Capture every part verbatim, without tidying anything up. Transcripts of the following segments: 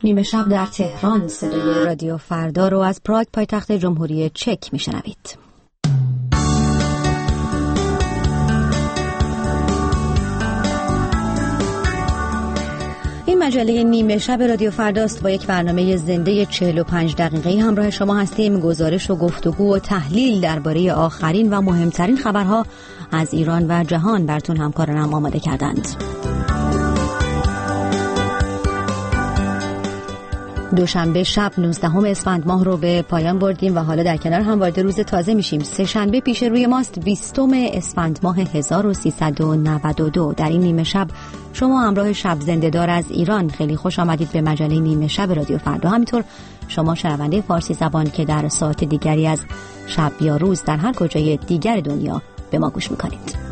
نیمه شب در تهران، صدای رادیو فردا رو از پراگ پایتخت جمهوری چک میشنوید. این مجله نیمه شب رادیو فرداست. با یک برنامه زنده چهل و پنج دقیقه‌ای همراه شما هستیم. گزارش و گفتگو و تحلیل درباره آخرین و مهمترین خبرها از ایران و جهان براتون همکارانم آماده کردند. دوشنبه شب نوزدهم اسفند ماه رو به پایان بردیم و حالا در کنار هم وارد روز تازه میشیم. سه شنبه پیش روی ماست، بیستم اسفند ماه هزار و سیصد و نود و دو. در این نیمه شب شما همراه شب زنده‌دار از ایران، خیلی خوش آمدید به مجله نیمه شب رادیو فردا. همینطور شما شنونده فارسی زبان که در ساعت دیگری از شب یا روز در هر کجای دیگر دنیا به ما گوش میکنید.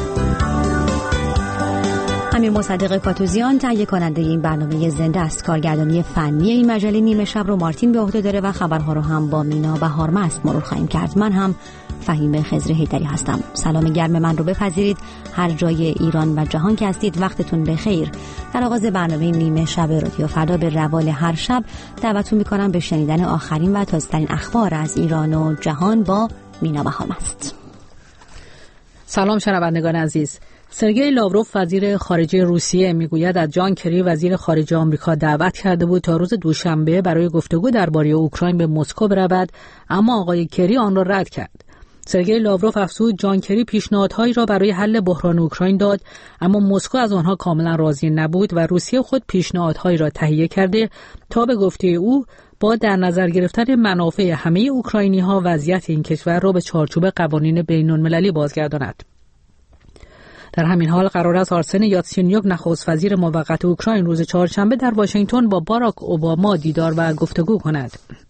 امیر مصدق کاتوزیان تهیه کننده این برنامه زنده است. کارگردانی فنی این مجله نیمه شب رو مارتین به عهده داره و خبرها رو هم با مینا بهارمست مرور خواهیم کرد. من هم فهیم خضر حیدری هستم. سلام گرم من رو بپذیرید هر جای ایران و جهان که هستید. وقتتون بخیر. در آغاز برنامه نیمه شب رادیو فردا به روال هر شب دعوتتون می‌کنم به شنیدن آخرین و تازه‌ترین اخبار از ایران و جهان با مینا بهارمست. سلام شنوندگان عزیز. سرگئی لاوروف وزیر خارجه روسیه میگوید از جان کری وزیر خارجه آمریکا دعوت کرده بود تا روز دوشنبه برای گفتگو درباره اوکراین به مسکو برود، اما آقای کری آن را رد کرد. سرگئی لاوروف افزود جان کری پیشنهادهایی را برای حل بحران اوکراین داد، اما مسکو از آنها کاملا راضی نبود و روسیه خود پیشنهادهایی را تهیه کرده تا به گفته او با در نظر گرفتن منافع همه اوکراینی‌ها وضعیت این کشور را به چارچوب قوانین بین‌المللی بازگرداند. در همین حال قرار است آرسن یاتسینیوک نخست وزیر موقت اوکراین روز چهارشنبه در واشنگتن با باراک اوباما دیدار و گفتگو کند.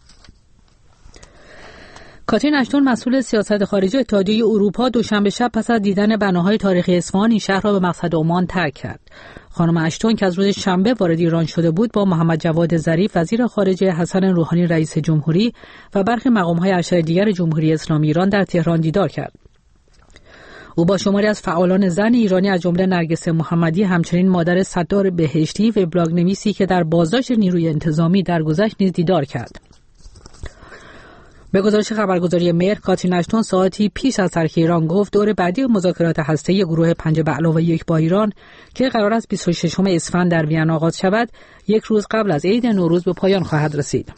کاترین اشتون مسئول سیاست خارجی اتحادیه اروپا دوشنبه شب پس از دیدن بناهای تاریخی اصفهان این شهر را به مقصد عمان ترک کرد. خانم اشتون که از روز شنبه وارد ایران شده بود با محمد جواد ظریف وزیر خارجه، حسن روحانی رئیس جمهوری و برخی مقام‌های ارشد دیگر جمهوری اسلامی ایران در تهران دیدار کرد. او با شماری از فعالان زن ایرانی از جمله نرگس محمدی، همچنین مادر ستار بهشتی و وبلاگ‌نویسی که در بازداشت نیروی انتظامی درگذشت نیز دیدار کرد. به گزارش خبرگزاری مهر، کاترین اشتون ساعتی پیش از ترک ایران گفت دور بعدی مذاکرات هسته‌ای گروه پنج به علاوه یک با ایران که قرار است بیست و ششم اسفند در وین آغاز شود، یک روز قبل از عید نوروز به پایان خواهد رسید.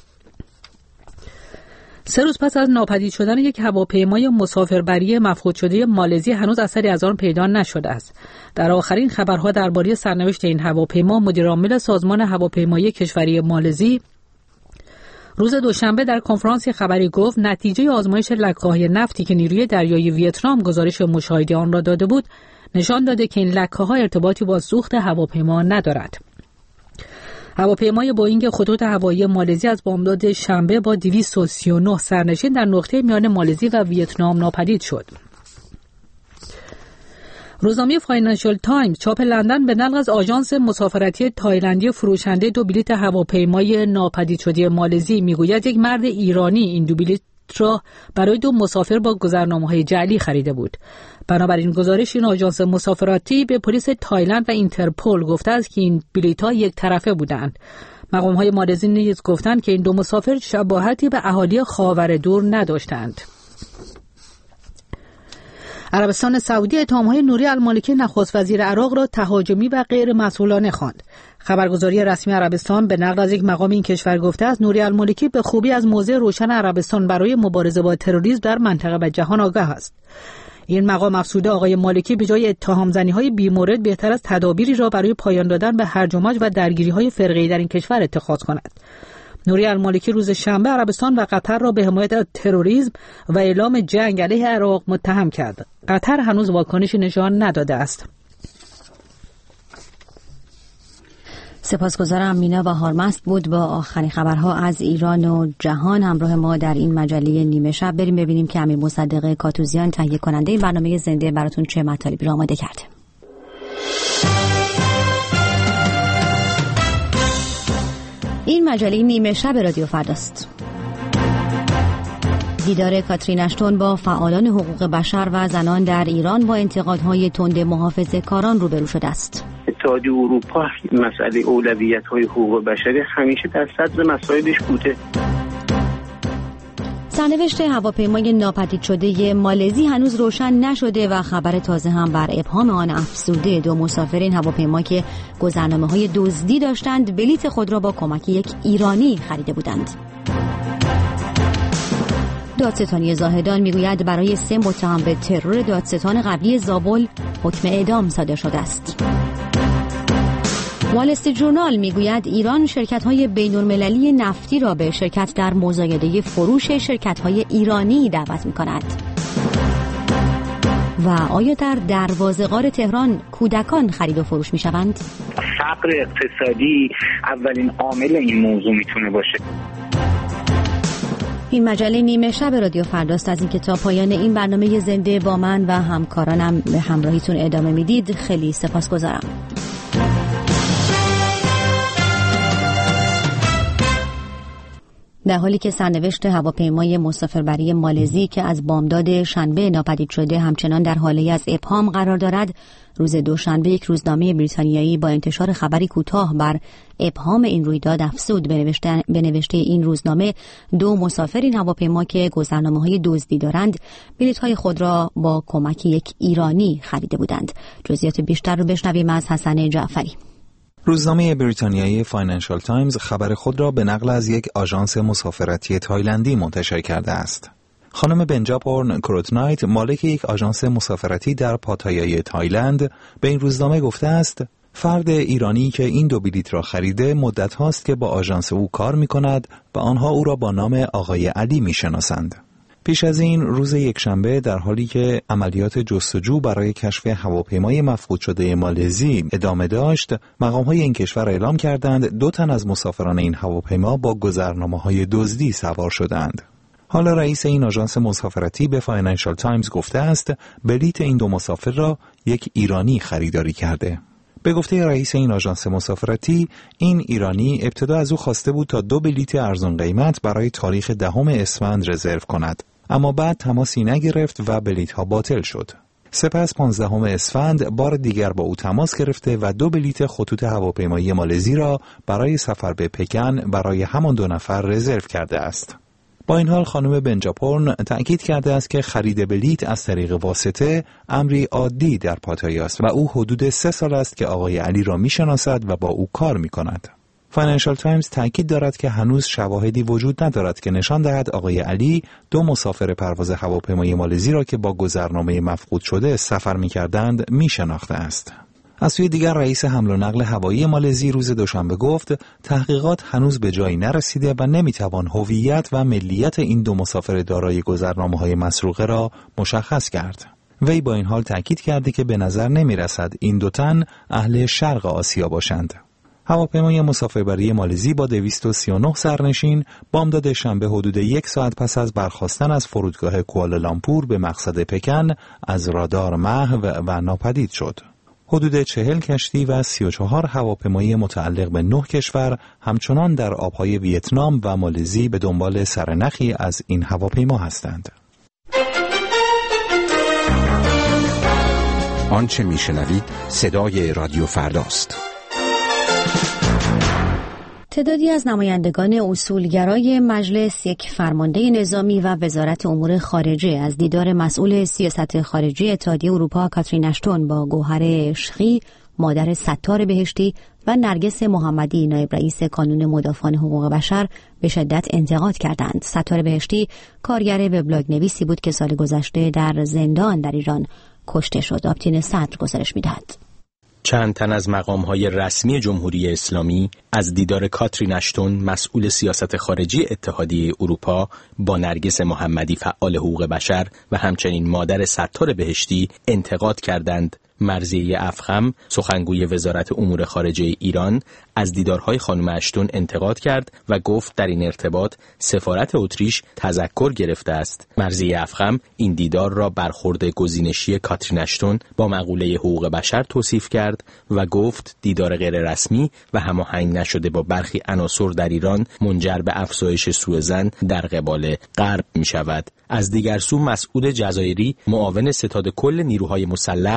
سه روز پس از ناپدید شدن یک هواپیمای مسافربری مفقود شده مالزی هنوز اثری از آن پیدا نشده است. در آخرین خبرها درباره سرنوشت این هواپیما، مدیرعامل سازمان هواپیمایی کشوری مالزی روز دوشنبه در کنفرانس خبری گفت نتیجه آزمایش لکه‌های نفتی که نیروی دریایی ویتنام گزارش مشاهده آن را داده بود نشان داده که این لکه‌ها ارتباطی با سوخت هواپیما ندارد. هواپیمای بوئینگ خطوط هوایی مالزی از بامداد شنبه با دویست و سی و نه سرنشین در نقطه میان مالزی و ویتنام ناپدید شد. روزنامه فاینانشال تایمز چاپ لندن به نقل از آژانس مسافرتی تایلندی فروشنده دو بلیط هواپیمای ناپدید شده مالزی میگوید یک مرد ایرانی این دو بلیط را برای دو مسافر با گذرنامه‌های جعلی خریده بود. بنابراین گزارش این آژانس مسافرتی به پلیس تایلند و اینترپل گفته است که این بلیط‌ها یک طرفه بودند. مقام‌های مالزی نیز گفتند که این دو مسافر شباهتی به اهالی خاور دور نداشتند. عربستان سعودی اتهام‌های نوری المالکی نخست وزیر عراق را تهاجمی و غیر مسئولانه خواند. خبرگزاری رسمی عربستان به نقل از یک مقام این کشور گفته است نوری المالکی به خوبی از موضع روشن عربستان برای مبارزه با تروریسم در منطقه و جهان آگاه است. این مقام افزوده آقای مالکی به جای اتهام زنی‌های بی‌مورد بهتر از تدابیری را برای پایان دادن به هرج و مرج و درگیری‌های فرقه‌ای در این کشور اتخاذ کند. نوری المالکی روز شنبه عربستان و قطر را به حمایت از تروریسم و اعلام جنگ علیه عراق متهم کرد. قطر هنوز واکنشی نشان نداده است. سپاسگزارم. مینا بهارمست بود با آخرین خبرها از ایران و جهان همراه ما در این مجله نیمه شب. بریم ببینیم که امیر مصدق کاتوزیان تهیه کننده این برنامه زنده براتون چه مطالبی را آماده کرده. این مجله نیمه شب رادیو فرداست. دیدار کاترین اشتون با فعالان حقوق بشر و زنان در ایران با انتقادهای تند محافظه‌کاران روبرو شده است. اتحادیه اروپا مسئله اولویت‌های حقوق بشری همیشه در صدر مسائلش بوده. سرنوشت هواپیمای ناپدید شده مالزی هنوز روشن نشده و خبر تازه هم بر ابهام آن افزوده. دو مسافر این هواپیما که گذرنامه‌های دزدی داشتند بلیط خود را با کمک یک ایرانی خریده بودند. دادستانی زاهدان میگوید برای سه متهم به ترور دادستان قبلی زابل حکم اعدام صادر شده است. وال استریت ژورنال میگوید ایران شرکت‌های بین‌المللی نفتی را به شرکت در مزایده فروش شرکت‌های ایرانی دعوت می‌کند. و آیا در دروازه غار تهران کودکان خرید و فروش می‌شوند؟ فقر اقتصادی اولین عامل این موضوع میتونه باشه. این مجله نیمه شب رادیو فرداست. از اینکه تا پایان این برنامه زنده با من و همکارانم به همراهیتون ادامه میدید خیلی سپاسگزارم. در حالی که سرنوشت هواپیمای مسافربری مالزی که از بامداد شنبه ناپدید شده همچنان در حاله از ابهام قرار دارد، روز دوشنبه یک روزنامه بریتانیایی با انتشار خبری کوتاه بر ابهام این رویداد افزود. به نوشته, به نوشته این روزنامه دو مسافر این هواپیما که گذرنامه‌های دزدی دارند بلیط‌های خود را با کمک یک ایرانی خریده بودند. جزئیات بیشتر رو بشنویم از حسن جعفری. روزنامه بریتانیایی فاینانشال تایمز خبر خود را به نقل از یک آژانس مسافرتی تایلندی منتشر کرده است. خانم بنجاپورن کروتنایت، مالک یک آژانس مسافرتی در پاتایای تایلند، به این روزنامه گفته است فرد ایرانی که این دو بلیط را خریده مدت هاست که با آژانس او کار می کند و آنها او را با نام آقای علی می شناسند. پیش از این روز یکشنبه در حالی که عملیات جستجو برای کشف هواپیمای مفقود شده مالزی ادامه داشت، مقام‌های این کشور اعلام کردند دو تن از مسافران این هواپیما با گذرنامه‌های دزدی سوار شدند. حالا رئیس این آژانس مسافرتی به فاینانشال تایمز گفته است بلیط این دو مسافر را یک ایرانی خریداری کرده. به گفته رئیس این آژانس مسافرتی، این ایرانی ابتدا از او خواسته بود تا دو بلیط ارزان قیمت برای تاریخ دهم اسفند رزرو کند، اما بعد تماسی نگرفت و بلیط‌ها باطل شد. سپس پانزدهم اسفند بار دیگر با او تماس گرفته و دو بلیط خطوط هواپیمایی مالزی را برای سفر به پکن برای همان دو نفر رزرو کرده است. با این حال خانم بنجاپورن تأکید کرده است که خرید بلیط از طریق واسطه امری عادی در پاتایا است و او حدود سه سال است که آقای علی را می‌شناسد و با او کار می‌کند. فاینانشال تایمز تأکید دارد که هنوز شواهدی وجود ندارد که نشان دهد آقای علی دو مسافر پرواز هواپیمای مالزی را که با گذرنامه مفقود شده سفر می‌کردند می‌شناخته است. از سوی دیگر رئیس حمل و نقل هوایی مالزی روز دوشنبه گفت تحقیقات هنوز به جایی نرسیده و نمیتوان هویت و ملیت این دو مسافر دارای گذرنامه‌های مسروقه را مشخص کرد. وی با این حال تأکید کرده که به نظر نمیرسد این دو تن اهل شرق آسیا باشند. هواپیمای مسافربری مالزی با دویست و سی و نه سرنشین بامداد شنبه حدود یک ساعت پس از برخاستن از فرودگاه کوالالامپور به مقصد پکن از رادار محو و ناپدید شد. حدود چهل کشتی و سی و چهار هواپیمای متعلق به نه کشور همچنان در آبهای ویتنام و مالزی به دنبال سرنخی از این هواپیما هستند. آنچه میشنوید صدای رادیو فرداست. تعدادی از نمایندگان اصولگرای مجلس، یک فرمانده نظامی و وزارت امور خارجه از دیدار مسئول سیاست خارجی اتحادیه اروپا کاترین اشتون با گوهر عشقی، مادر ستار بهشتی و نرگس محمدی نایب رئیس کانون مدافعان حقوق بشر به شدت انتقاد کردند. ستار بهشتی کارگر وبلاگ نویسی بود که سال گذشته در زندان در ایران کشته شد. آبتین صدر گزارش می‌دهد. چند تن از مقام‌های رسمی جمهوری اسلامی از دیدار کاترین اشتون مسئول سیاست خارجی اتحادیه اروپا با نرگس محمدی فعال حقوق بشر و همچنین مادر ستار بهشتی انتقاد کردند. مرضیه افخم سخنگوی وزارت امور خارجه ایران از دیدارهای خانم اشتون انتقاد کرد و گفت در این ارتباط سفارت اتریش تذکر گرفته است. مرضیه افخم این دیدار را برخورد گزینشی کاترین اشتون با مقوله حقوق بشر توصیف کرد و گفت دیدار غیر رسمی و هماهنگ نشده با برخی عناصر در ایران منجر به افزایش سوء ظن در قبال غرب می شود. از دیگر سو مسئول جزایری معاون ستاد کل نیروهای مسلح به خبر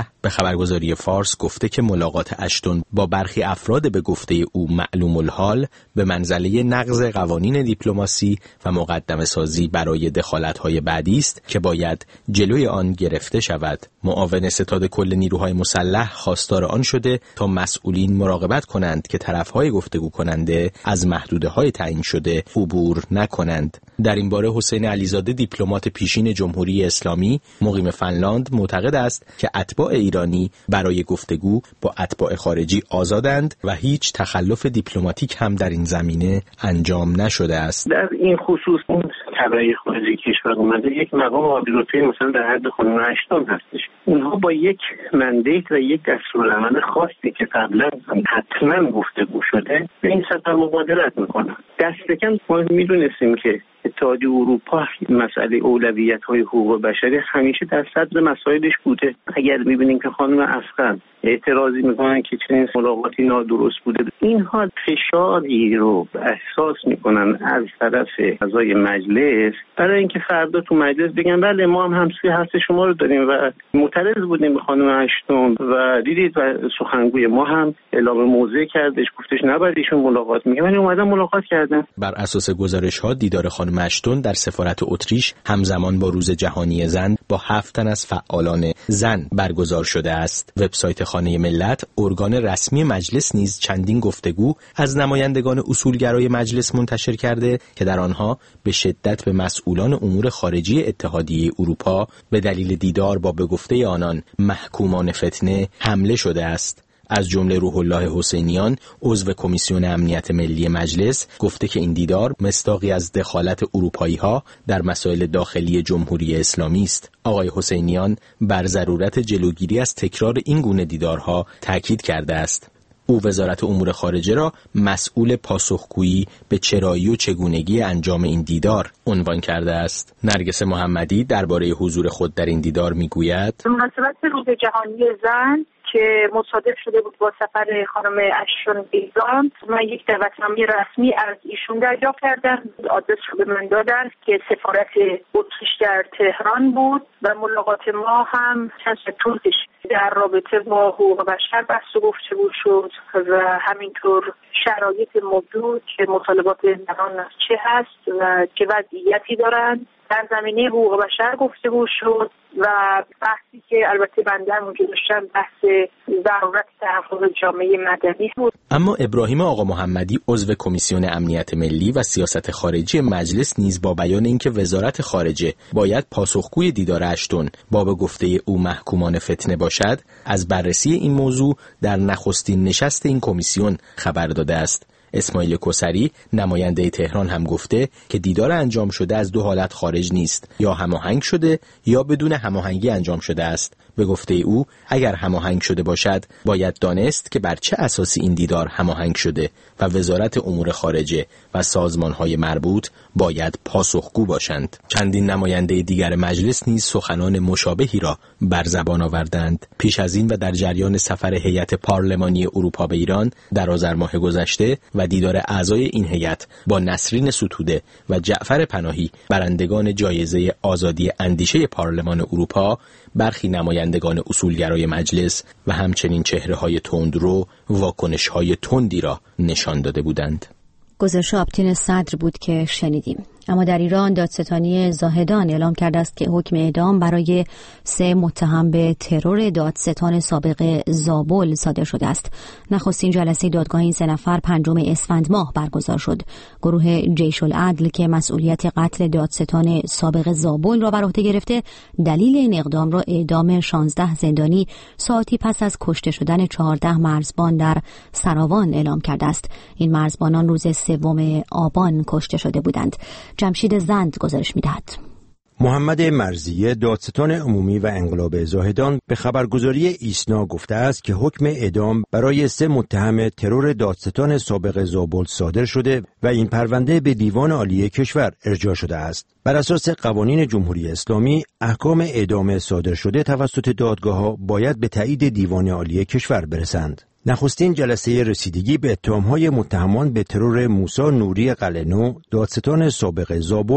خبرگزاری فارس گفته که ملاقات اشتون با برخی افراد به گفته او معلوم الحال به منزله نقض قوانین دیپلماسی و مقدمه سازی برای دخالت‌های بعدی است که باید جلوی آن گرفته شود. معاون ستاد کل نیروهای مسلح خواستار آن شده تا مسئولین مراقبت کنند که طرف‌های گفتگو کننده از محدوده‌های تعیین شده عبور نکنند. در این باره حسین علیزاده دیپلمات پیشین جمهوری اسلامی مقیم فنلاند معتقد است که اتباع ایرانی برای گفتگو با اتباع خارجی آزادند و هیچ تخلف دیپلماتیک هم در این زمینه انجام نشده است. در این خصوص اون تبعیض خارجی کشور اومده یک مقام عالی‌رتبه مثلا در حد خانم اشتون هستش. اونها با یک مندیت و یک دستورالعمل خاصی که قبلا حتما گفتگو شده به این سطح مبادرت میکنن. دست کم ما میدونستیم که اتحادیه اروپا مسئله اولویت‌های حقوق بشری همیشه در صدر مسائلش بوده. اگر می‌بینیم که خانم افغان اعتراضی میکنن که چنین ملاقاتی نادرست بوده، اینها فشاری رو احساس میکنن از طرف اعضای مجلس برای اینکه فردا تو مجلس بگن بله ما هم همسوی حرف شما رو داریم و معترض بودیم به خانم اشتون و دیدید و سخنگوی ما هم اعلام موضع کردش، گفتش نباید ایشون ملاقات میگه، ولی اومدن ملاقات کردن. بر اساس گزارش‌ها دیدار خانم اشتون در سفارت اتریش همزمان با روز جهانی زن با هفت تن از فعالان زن برگزار شده است. وبسایت خانه ملت، ارگان رسمی مجلس، نیز چندین گفتگو از نمایندگان اصولگرای مجلس منتشر کرده که در آنها به شدت به مسئولان امور خارجی اتحادیه اروپا به دلیل دیدار با به گفته آنان محکومان فتنه حمله شده است. از جمله روح الله حسینیان، عضو کمیسیون امنیت ملی مجلس، گفته که این دیدار مصداقی از دخالت اروپایی‌ها در مسائل داخلی جمهوری اسلامی است. آقای حسینیان بر ضرورت جلوگیری از تکرار این گونه دیدارها تاکید کرده است. او وزارت امور خارجه را مسئول پاسخگویی به چرایی و چگونگی انجام این دیدار عنوان کرده است. نرگس محمدی درباره حضور خود در این دیدار میگوید: به مناسبت روز جهانی زن که مصادف شده بود با سفر خانم اشتون به ایران، من یک دعوتنامه رسمی از ایشون دریافت کردم. آدرس رو به من دادن که سفارت اتریش در تهران بود و ملاقات ما هم چند ساعت طول کشید. در رابطه با حقوق بشر بحث و گفتگو شد و همینطور شرایط موجود که مطالبات زنان چه هست و چه وضعیتی دارند. در زمینه حقوق بشر گفتگو شد و بحثی که البته بنده هم اونجا داشتم بحث ضرورت تحفظ جامعه مدنی بود. اما ابراهیم آقا محمدی، عضو کمیسیون امنیت ملی و سیاست خارجی مجلس، نیز با بیان اینکه وزارت خارجه باید پاسخگوی دیدار اشتون با به گفته او محکومان فتنه باشد، از بررسی این موضوع در نخستین نشست این کمیسیون خبر داده است. اسماعیل کسری، نماینده تهران، هم گفته که دیدار انجام شده از دو حالت خارج نیست، یا هماهنگ شده یا بدون هماهنگی انجام شده است. به گفته او اگر هماهنگ شده باشد باید دانست که بر چه اساسی این دیدار هماهنگ شده و وزارت امور خارجه و سازمان‌های مربوط باید پاسخگو باشند. چندین نماینده دیگر مجلس نیز سخنان مشابهی را بر زبان آوردند. پیش از این و در جریان سفر هیئت پارلمانی اروپا به ایران در آذر ماه گذشته و دیدار اعضای این هیئت با نسرین ستوده و جعفر پناهی، برندگان جایزه آزادی اندیشه پارلمان اروپا، برخی نمایندگان اصولگرای مجلس و همچنین چهره‌های تندرو واکنش‌های تندی را نشان داده بودند. گزارش آپتین صدر بود که شنیدیم. اما در ایران دادستانی زاهدان اعلام کرده است که حکم اعدام برای سه متهم به ترور دادستان سابق زابل صادر شده است. نخستین جلسه دادگاه این سه نفر پنجم اسفند ماه برگزار شد. گروه جیش العدل که مسئولیت قتل دادستان سابق زابل را بر عهده گرفته، دلیل این اقدام را اعدام شانزده زندانی ساعتی پس از کشته شدن چهارده مرزبان در سراوان اعلام کرده است. این مرزبانان روز سوم آبان کشته شده بودند. جمشید زند گزارش می‌دهد. محمد مرزی، دادستان عمومی و انقلاب زاهدان، به خبرگزاری ایسنا گفته است که حکم اعدام برای سه متهم ترور دادستان سابق زابل صادر شده و این پرونده به دیوان عالی کشور ارجاع شده است. بر اساس قوانین جمهوری اسلامی، احکام اعدام صادر شده توسط دادگاه‌ها باید به تایید دیوان عالی کشور برسند. نخستین جلسه رسیدگی به اتهام‌های متهمان به ترور موسی نوری قلعه‌نو، دادستان سابق زابل،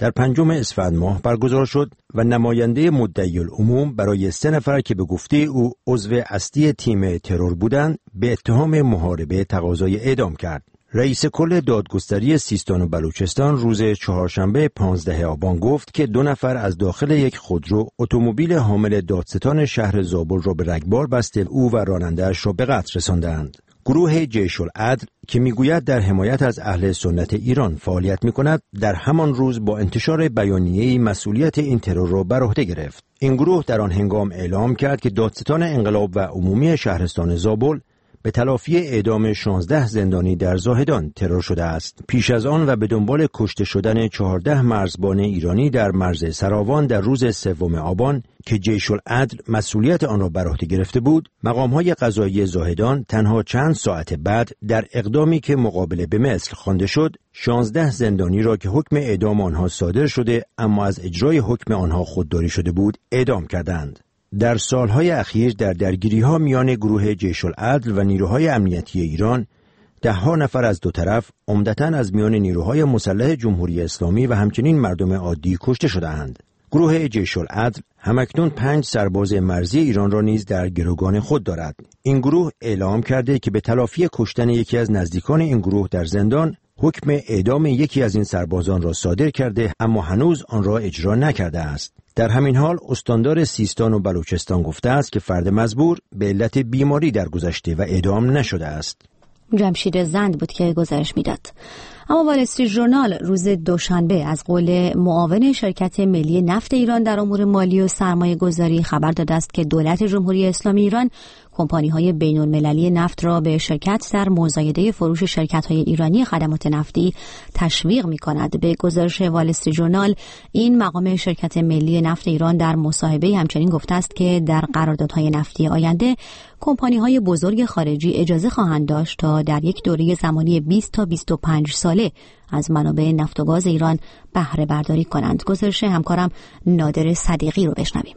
در پنجم اسفند ماه برگزار شد و نماینده مدعی العموم برای سه نفر که به گفته او عضو اصلی تیم ترور بودند به اتهام محاربه تقاضای اعدام کرد. رئیس کل دادگستری سیستان و بلوچستان روز چهارشنبه پانزدهم آبان گفت که دو نفر از داخل یک خودرو اتومبیل حامل دادستان شهر زابل را به رگبار بسته او و راننده‌اش را به قتل رساندند. گروه جیش العدل که میگوید در حمایت از اهل سنت ایران فعالیت میکند در همان روز با انتشار بیانیه‌ای مسئولیت این ترور را بر عهده گرفت. این گروه در آن هنگام اعلام کرد که دادستان انقلاب و عمومی شهرستان زابل به تلافی اعدام شانزده زندانی در زاهدان ترور شده است. پیش از آن و به دنبال کشته شدن چهارده مرزبان ایرانی در مرز سراوان در روز سوم آبان که جیش العدل مسئولیت آن را بر عهده گرفته بود، مقام‌های قضایی زاهدان تنها چند ساعت بعد در اقدامی که مقابله به مثل خوانده شد، شانزده زندانی را که حکم اعدام آنها صادر شده اما از اجرای حکم آنها خودداری شده بود، اعدام کردند. در سالهای اخیر در درگیری‌ها میان گروه جیش العدل و نیروهای امنیتی ایران، ده‌ها نفر از دو طرف عمدتاً از میان نیروهای مسلح جمهوری اسلامی و همچنین مردم عادی کشته شده‌اند. گروه جیش العدل همکنون پنج سرباز مرزی ایران را نیز در گروگان خود دارد. این گروه اعلام کرده که به تلافی کشتن یکی از نزدیکان این گروه در زندان، حکم اعدام یکی از این سربازان را صادر کرده اما هنوز آن را اجرا نکرده است. در همین حال استاندار سیستان و بلوچستان گفته است که فرد مزبور به علت بیماری درگذشته و اعدام نشده است. جمشید زند بود که گزارش میداد. اما وال استریت ژورنال روز دوشنبه از قول معاون شرکت ملی نفت ایران در امور مالی و سرمایه گذاری خبر داده است که دولت جمهوری اسلامی ایران کمپانی‌های بین‌المللی نفت را به شرکت در مزایده فروش شرکت‌های ایرانی خدمات نفتی تشویق می‌کند. به گزارش وال استریت ژورنال، این مقام شرکت ملی نفت ایران در مصاحبه همچنین گفته است که در قراردادهای نفتی آینده کمپانی‌های بزرگ خارجی اجازه خواهند داشت تا در یک دوره زمانی بیست تا بیست و پنج ساله از منابع نفت و گاز ایران بهره برداری کنند. گزارش همکارم نادر صدیقی رو بشنویم.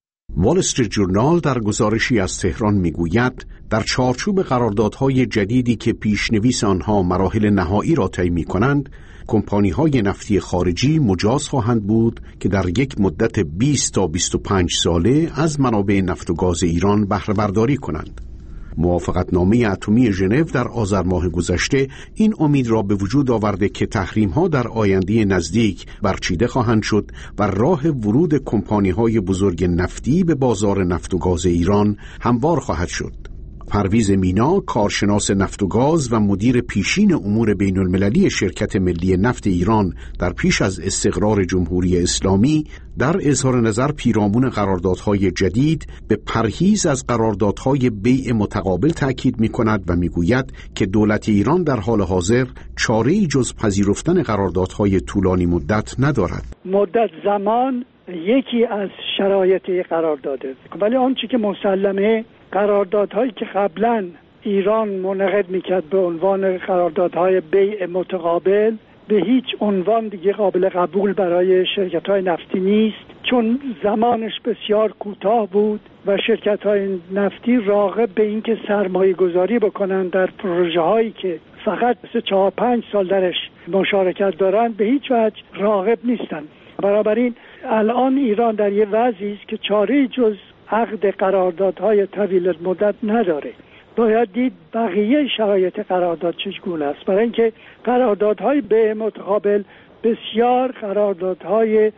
وال استریت ژورنال در گزارشی از تهران میگوید در چارچوب قراردادهای جدیدی که پیشنویس آنها مراحل نهایی را طی می‌کنند، کمپانی‌های نفتی خارجی مجاز خواهند بود که در یک مدت بیست تا بیست و پنج ساله از منابع نفت و گاز ایران بهره برداری کنند. موافقتنامه اتمی ژنو در آذر ماه گذشته این امید را به وجود آورده که تحریم‌ها در آینده نزدیک برچیده خواهند شد و راه ورود کمپانی‌های بزرگ نفتی به بازار نفت و گاز ایران هموار خواهد شد. پرویز مینا، کارشناس نفت و گاز و مدیر پیشین امور بین المللی شرکت ملی نفت ایران در پیش از استقرار جمهوری اسلامی، در اظهار نظر پیرامون قراردادهای جدید به پرهیز از قراردادهای بیع متقابل تأکید می کند و می گوید که دولت ایران در حال حاضر چاره‌ای جز پذیرفتن قراردادهای طولانی مدت ندارد. مدت زمان یکی از شرایط قرارداده، ولی آنچه که مسلمه قراردادهایی که قبلا ایران منعقد میکرد به عنوان قراردادهای بیع متقابل به هیچ عنوان دیگه قابل قبول برای شرکت‌های نفتی نیست، چون زمانش بسیار کوتاه بود و شرکت‌های نفتی راغب به اینکه سرمایه گذاری بکنن در پروژه هایی که فقط سه چهار پنج سال درش مشارکت دارن به هیچ وجه راغب نیستن. بنابراین الان ایران در یه وضعی است که چاره‌ای جز عقد قراردادهای طویل مدت نداره. باید دید بقیه شرایط قرارداد چگونه است، برای اینکه قراردادهای به متقابل بسیار قراردادهای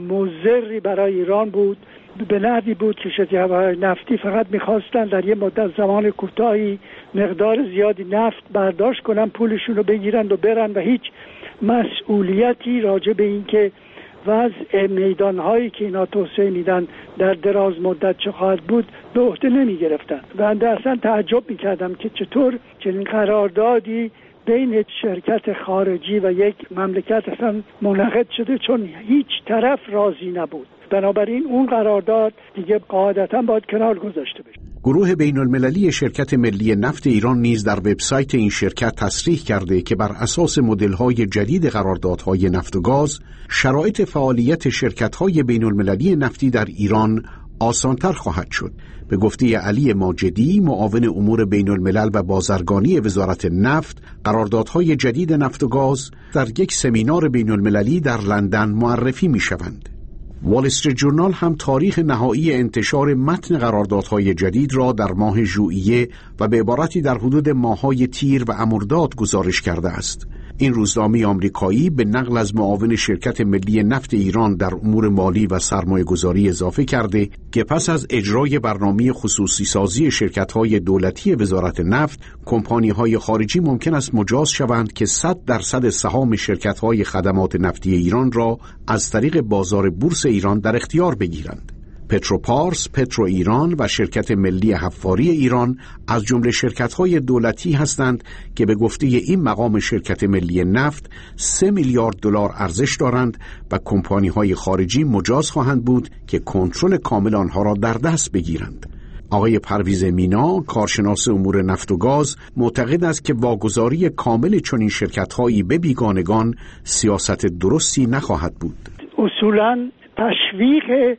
مضری برای ایران بود، به نحوی بود که شرکت‌های نفتی فقط می‌خواستن در یه مدت زمان کوتاهی مقدار زیادی نفت برداشت کنن، پولشون رو بگیرن و برن و هیچ مسئولیتی راجع به این که وضع میدانهایی که اینا توسعه میدن در دراز مدت چه خواهد بود به عهده نمی گرفتن. و اصلا تعجب می کردم که چطور چنین قراردادی بین شرکت خارجی و یک مملکت اصلا منعقد شده، چون هیچ طرف راضی نبود. بنابراین اون قرارداد دیگه قاعدتا باید کنار گذاشته بشه. گروه بین المللی شرکت ملی نفت ایران نیز در وبسایت این شرکت تصریح کرده که بر اساس مدل‌های جدید قراردادهای نفت و گاز، شرایط فعالیت شرکت‌های بین المللی نفتی در ایران آسانتر خواهد شد. به گفته علی ماجدی، معاون امور بین الملل و بازرگانی وزارت نفت، قراردادهای جدید نفت و گاز در یک سمینار بین المللی در لندن معرفی می شوند. وال استریت جورنال هم تاریخ نهایی انتشار متن قراردادهای جدید را در ماه ژوئیه و به عبارتی در حدود ماه‌های تیر و مرداد گزارش کرده است. این روزنامه آمریکایی به نقل از معاون شرکت ملی نفت ایران در امور مالی و سرمایه‌گذاری اضافه کرده که پس از اجرای برنامه خصوصی سازی شرکت‌های دولتی وزارت نفت، کمپانی‌های خارجی ممکن است مجاز شوند که صد درصد سهام شرکت‌های خدمات نفتی ایران را از طریق بازار بورس ایران در اختیار بگیرند. پتروپارس، پترو ایران و شرکت ملی حفاری ایران از جمله شرکت‌های دولتی هستند که به گفته این مقام شرکت ملی نفت سه میلیارد دلار ارزش دارند و کمپانی‌های خارجی مجاز خواهند بود که کنترل کامل آنها را در دست بگیرند. آقای پرویز مینا، کارشناس امور نفت و گاز، معتقد است که واگذاری کامل چنین شرکت‌هایی به بیگانگان سیاست درستی نخواهد بود. اصولاً تشویق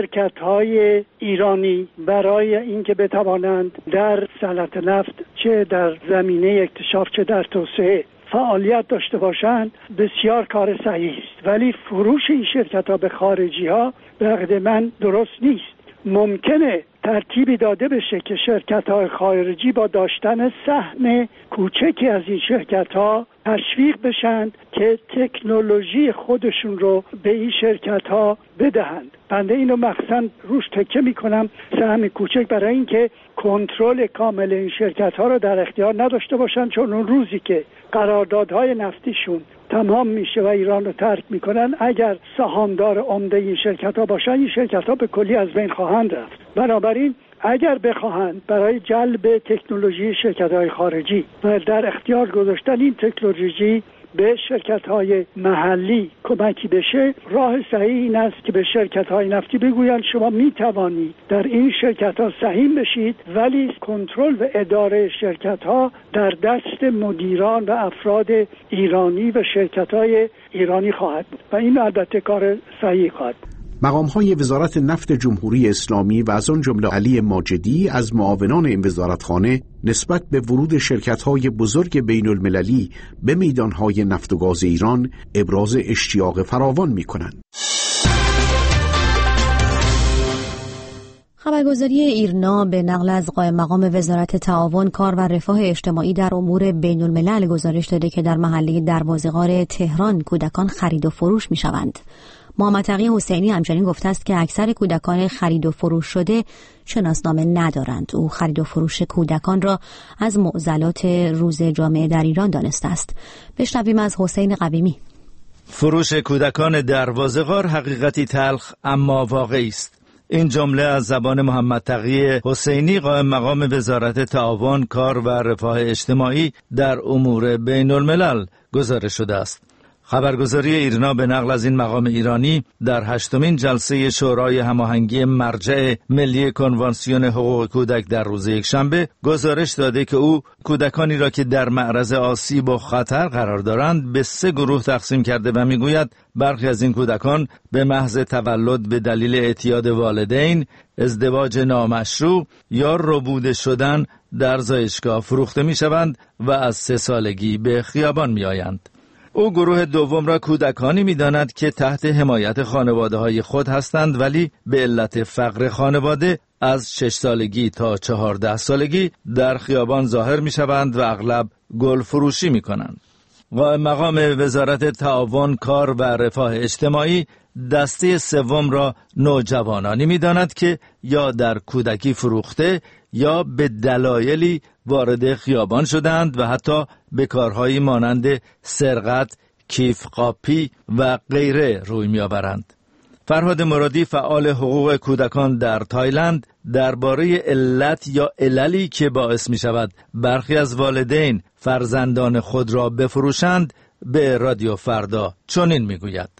شرکت‌های ایرانی برای اینکه بتوانند در صنعت نفت چه در زمینه اکتشاف چه در توسعه فعالیت داشته باشند بسیار کار صحیحی است، ولی فروش این شرکت‌ها به خارجی‌ها به عقد من درست نیست. ممکنه ترتیبی داده بشه که شرکت‌های خارجی با داشتن سهم کوچکی از این شرکت‌ها تشویق بشند که تکنولوژی خودشون رو به این شرکت‌ها بدهند. بنده اینو مخصوصاً روش تکیه می‌کنم، سهم کوچک، برای اینکه کنترل کامل این شرکت‌ها رو در اختیار نداشته باشن، چون اون روزی که قراردادهای نفتیشون تمام میشه و ایران رو ترک میکنن، اگر سهامدار عمده این شرکت‌ها باشن، این شرکت‌ها به کلی از بین خواهند رفت. بنابراین اگر بخواهند برای جلب تکنولوژی شرکت‌های خارجی و در اختیار گذاشتن این تکنولوژی به شرکت‌های محلی کمکی بشه، راه صحیح این است که به شرکت‌های نفتی بگویند شما می‌توانید در این شرکت‌ها سهیم بشید، ولی کنترل و اداره شرکت‌ها در دست مدیران و افراد ایرانی و شرکت‌های ایرانی خواهد بود و این البته کار صحیح خواهد بود. مقام‌های وزارت نفت جمهوری اسلامی و از آن جمله علی ماجدی از معاونان این وزارتخانه نسبت به ورود شرکت‌های بزرگ بین المللی به میدان‌های نفت و گاز ایران ابراز اشتیاق فراوان می‌کنند. خبرگزاری ایرنا به نقل از قائم مقام وزارت تعاون، کار و رفاه اجتماعی در امور بین الملل گزارش داده که در محله دروازه‌غار تهران کودکان خرید و فروش می‌شوند. محمد تقی حسینی همچنین گفته است که اکثر کودکان خرید و فروش شده شناسنامه ندارند. او خرید و فروش کودکان را از معضلات روز جامعه در ایران دانسته است. بشنویم از حسین قویمی. فروش کودکان دروازه‌غار حقیقتی تلخ اما واقعی است. این جمله از زبان محمد تقی حسینی، قائم مقام وزارت تعاون، کار و رفاه اجتماعی در امور بین الملل گزارش شده است. خبرگزاری ایرنا به نقل از این مقام ایرانی در هشتمین جلسه شورای هماهنگی مرجع ملی کنوانسیون حقوق کودک در روز یکشنبه گزارش داده که او کودکانی را که در معرض آسیب و خطر قرار دارند به سه گروه تقسیم کرده و میگوید برخی از این کودکان به محض تولد به دلیل اعتیاد والدین، ازدواج نامشروع یا ربوده شدن در زایشگاه فروخته میشوند و از سه سالگی به خیابان میآیند. او گروه دوم را کودکانی می‌داند که تحت حمایت خانواده‌های خود هستند ولی به علت فقر خانواده از شش سالگی تا چهارده سالگی در خیابان ظاهر می‌شوند و اغلب گل فروشی می‌کنند. قائم مقام وزارت تعاون، کار و رفاه اجتماعی دسته سوم را نوجوانانی می‌داند که یا در کودکی فروخته یا به دلایلی وارد خیابان شدند و حتی به کارهایی مانند سرقت، کیف قاپی و غیره روی می‌آورند. فرهاد مرادی، فعال حقوق کودکان در تایلند، درباره علت یا عللی که باعث می‌شود برخی از والدین فرزندان خود را بفروشند به رادیو فردا چنین می‌گوید: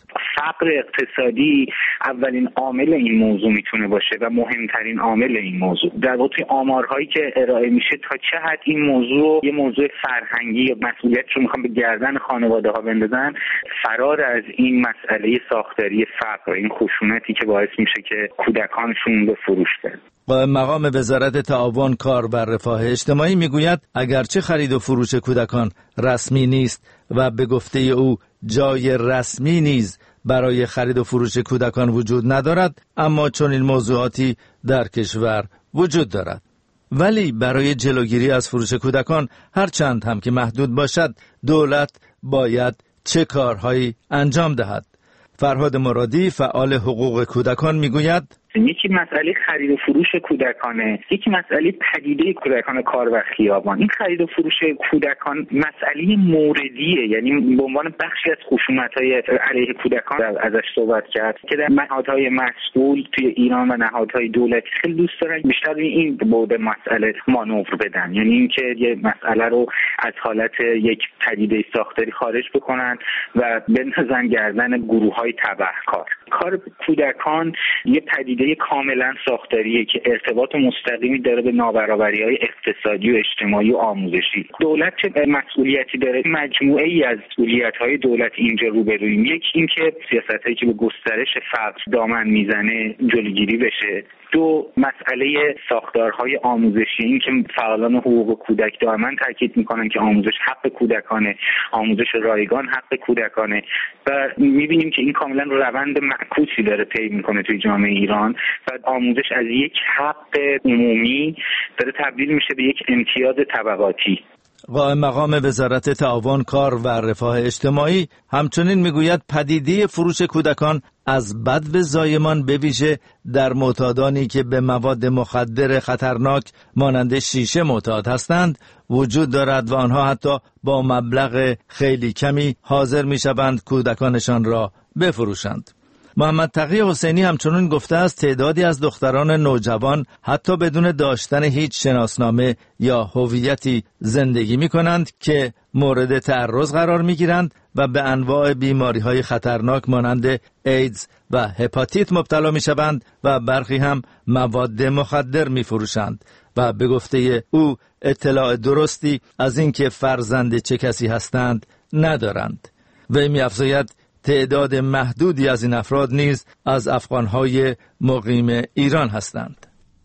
فقر اقتصادی اولین عامل این موضوع میتونه باشه و مهمترین عامل این موضوع. در واقع آمارهایی که ارائه میشه تا چه حد این موضوع یه موضوع فرهنگی یا مسئولیت رو میخوام به گردن خانواده ها بندازن، فرار از این مسئله ساختاری فقر، این خشونتی که باعث میشه که کودکانشون به فروش برن. مقام وزارت تعاون، کار و رفاه اجتماعی میگوید اگرچه خرید و فروش کودکان رسمی نیست و به گفته او جای رسمی نیز برای خرید و فروش کودکان وجود ندارد، اما چنین موضوعاتی در کشور وجود دارد. ولی برای جلوگیری از فروش کودکان هرچند هم که محدود باشد، دولت باید چه کارهایی انجام دهد؟ فرهاد مرادی، فعال حقوق کودکان، میگوید یکی مسئله خرید و فروش کودکانه، یکی مسئله پدیده کودکان کار و خیابان. این خرید و فروش کودکان مسئله موردیه، یعنی به عنوان بخشی از خشونت‌های علیه کودکان ازش صحبت کرد که در نهادهای مسئول توی ایران و نهادهای دولتی خیلی دوست دارن بیشتر این بعد مسئله مانور بدن، یعنی اینکه یه مسئله رو از حالت یک پدیده ساختاری خارج بکنن و بندازن گردن گروه‌های تبهکار. کار کودکان یه پدیده کاملا ساختاریه که ارتباط مستقیمی داره به نابرابری‌های اقتصادی و اجتماعی و آموزشی. دولت چه مسئولیتی داره؟ مجموعه ای از مسئولیت‌های دولت اینجا روبرویم. یک اینکه سیاستایی که به گسترش فقر دامن میزنه جلوگیری بشه. دو، مسئله ساختارهای آموزشی، این که فعالان حقوق کودک دائما تاکید میکنن که آموزش حق کودکانه، آموزش رایگان حق کودکانه و میبینیم که این کاملا روند معکوسی داره طی میکنه توی جامعه ایران و آموزش از یک حق عمومی داره تبدیل میشه به یک امتیاز طبقاتی. قائم مقام وزارت تعاون، کار و رفاه اجتماعی همچنین میگوید پدیده فروش کودکان از بد به زایمان به ویژه در معتادانی که به مواد مخدر خطرناک مانند شیشه معتاد هستند وجود دارد و آنها حتی با مبلغ خیلی کمی حاضر میشوند کودکانشان را بفروشند. محمد تقی حسینی همچنین گفته است تعدادی از دختران نوجوان حتی بدون داشتن هیچ شناسنامه یا هویتی زندگی می کنند که مورد تعرض قرار می گیرند و به انواع بیماری های خطرناک مانند ایدز و هپاتیت مبتلا می شوند و برخی هم مواد مخدر می فروشند و به گفته او اطلاع درستی از اینکه فرزند چه کسی هستند ندارند. وی می افزاید تعداد محدودی از این افراد نیز از افغانهای مقیم ایران هستند.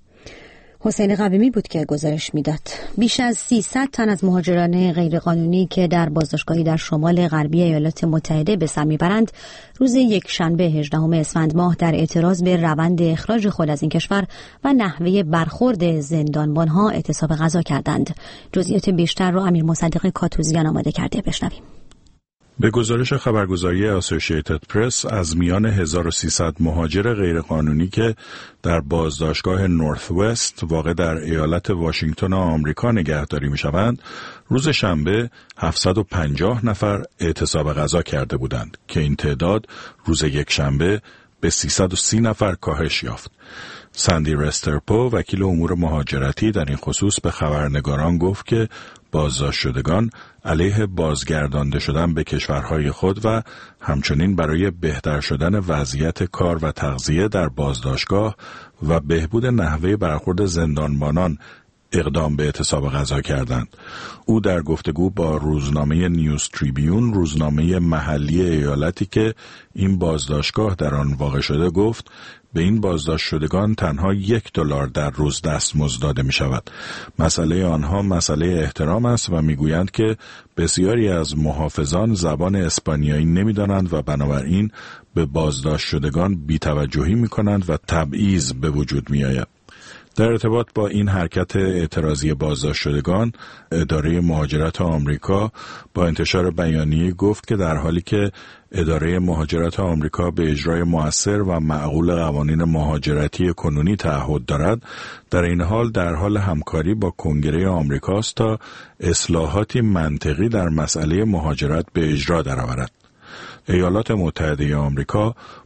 حسین قویمی بود که گزارش میداد. بیش از سیصد تن از مهاجران غیرقانونی که در بازداشتگاهی در شمال غربی ایالات متحده به سر میبرند روز یک شنبه هجدهم اسفند ماه در اعتراض به روند اخراج خود از این کشور و نحوه برخورد زندانبانها اعتصاب غذا کردند. جزئیات بیشتر را امیر مصدق کاتوزیان آماده کرده، بشنویم. به گزارش خبرگزاری اسوسییتد پرس از میان هزار و سیصد مهاجر غیرقانونی که در بازداشتگاه نورث وست واقع در ایالت واشنگتن آمریکا نگهداری می‌شوند، روز شنبه هفتصد و پنجاه نفر اعتصاب غذا کرده بودند که این تعداد روز یک شنبه به سیصد و سی نفر کاهش یافت. ساندی رسترپو، وکیل امور مهاجرتی، در این خصوص به خبرنگاران گفت که بازداشت شدگان علیه بازگردانده شدن به کشورهای خود و همچنین برای بهتر شدن وضعیت کار و تغذیه در بازداشتگاه و بهبود نحوه برخورد زندانبانان اقدام به اعتصاب غذا کردند. او در گفتگو با روزنامه نیوز تریبیون، روزنامه محلی ایالتی که این بازداشتگاه در آن واقع شده، گفت به این بازداشت شدگان تنها یک دلار در روز دستمزد داده می شود. مسئله آنها مسئله احترام است و می گویند که بسیاری از محافظان زبان اسپانیایی نمی دانند و بنابراین به بازداشت شدگان بی‌توجهی می کنند و تبعیض به وجود می آید. در ارتباط با این حرکت اعتراضی بازداشت شدگان، اداره مهاجرت آمریکا با انتشار بیانیه گفت که در حالی که اداره مهاجرت آمریکا به اجرای مؤثر و معقول قوانین مهاجرتی کنونی تعهد دارد، در این حال در حال همکاری با کنگره آمریکاست تا اصلاحاتی منطقی در مسئله مهاجرت به اجرا درآورد. ایالات متحده آمریکا